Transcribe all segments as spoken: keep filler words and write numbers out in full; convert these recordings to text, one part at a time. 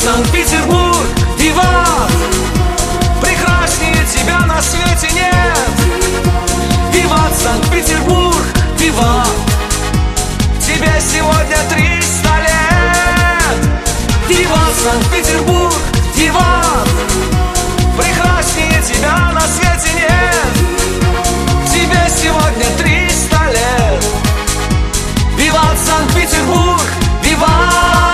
Санкт-Петербург, виват! Прекраснее тебя на свете нет. Виват, Санкт-Петербург, виват! Тебе сегодня триста лет. Виват, Санкт-Петербург, виват! Прекраснее тебя на свете нет. Тебе сегодня триста лет. Виват, Санкт-Петербург, виват!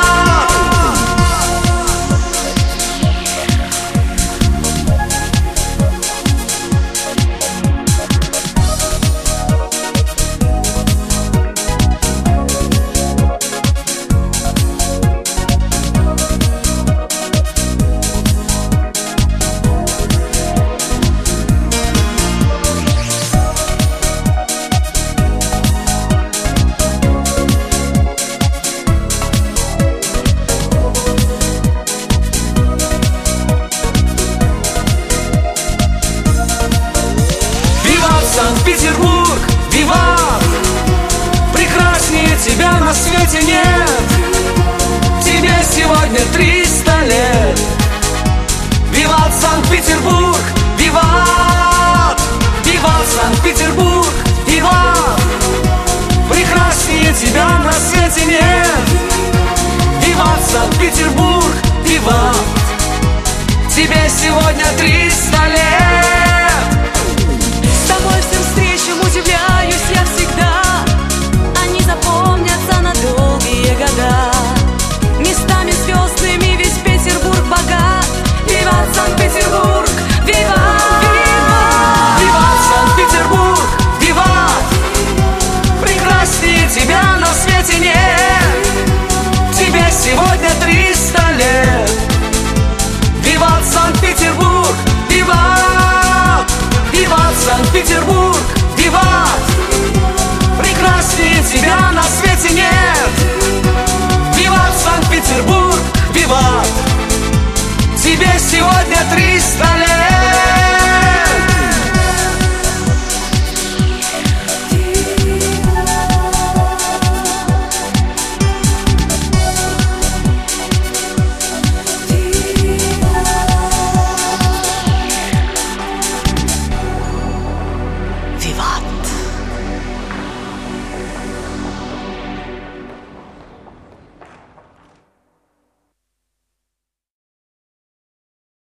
Санкт-Петербург, виват! Прекраснее тебя на свете нет. Тебе сегодня триста лет. Виват, Санкт-Петербург, виват! Виват, Санкт-Петербург, виват! Прекраснее тебя на свете нет. Виват, Санкт-Петербург, виват! Тебе сегодня триста лет.